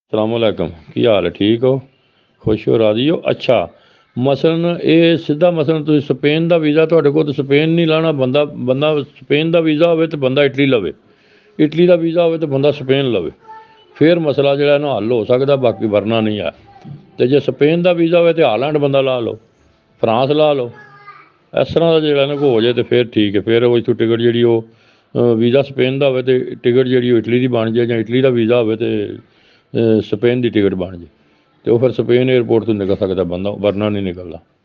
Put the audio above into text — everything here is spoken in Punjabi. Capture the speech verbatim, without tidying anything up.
ਸਲਾਮੁਅਲੈਕਮ, ਕੀ ਹਾਲ ਹੈ? ਠੀਕ ਹੋ? ਖੁਸ਼ ਹੋ? ਰਾਜ਼ੀ ਹੋ? ਅੱਛਾ, ਮਸਲਨ ਇਹ ਸਿੱਧਾ ਮਸਲਨ ਤੁਸੀਂ ਸਪੇਨ ਦਾ ਵੀਜ਼ਾ, ਤੁਹਾਡੇ ਕੋਲ ਤਾਂ ਸਪੇਨ ਨਹੀਂ ਲਾਉਣਾ, ਬੰਦਾ ਬੰਦਾ ਸਪੇਨ ਦਾ ਵੀਜ਼ਾ ਹੋਵੇ ਤਾਂ ਬੰਦਾ ਇਟਲੀ ਲਵੇ, ਇਟਲੀ ਦਾ ਵੀਜ਼ਾ ਹੋਵੇ ਤਾਂ ਬੰਦਾ ਸਪੇਨ ਲਵੇ, ਫਿਰ ਮਸਲਾ ਜਿਹੜਾ ਨਾ ਹੱਲ ਹੋ ਸਕਦਾ, ਬਾਕੀ ਵਰਨਾ ਨਹੀਂ ਆ। ਅਤੇ ਜੇ ਸਪੇਨ ਦਾ ਵੀਜ਼ਾ ਹੋਵੇ ਤਾਂ ਹਾਲੈਂਡ ਬੰਦਾ ਲਾ ਲਓ, ਫਰਾਂਸ ਲਾ ਲਓ, ਇਸ ਤਰ੍ਹਾਂ ਦਾ ਜਿਹੜਾ ਨਾ ਕੋ ਹੋ ਜਾਏ ਤਾਂ ਫਿਰ ਠੀਕ ਹੈ। ਫਿਰ ਉਹ ਇੱਥੋਂ ਟਿਕਟ ਜਿਹੜੀ ਉਹ ਵੀਜ਼ਾ ਸਪੇਨ ਦਾ ਹੋਵੇ ਅਤੇ ਟਿਕਟ ਜਿਹੜੀ ਉਹ ਇਟਲੀ ਦੀ ਬਣ ਜਾਏ, ਜਾਂ ਇਟਲੀ ਦਾ ਵੀਜ਼ਾ ਹੋਵੇ ਅਤੇ ਸਪੇਨ ਦੀ ਟਿਕਟ ਬਣ ਜਾਏ, ਅਤੇ ਉਹ ਫਿਰ ਸਪੇਨ ਏਅਰਪੋਰਟ ਤੋਂ ਨਿਕਲ ਸਕਦਾ ਬੰਦਾ, ਵਰਨਾ ਨਹੀਂ ਨਿਕਲਦਾ।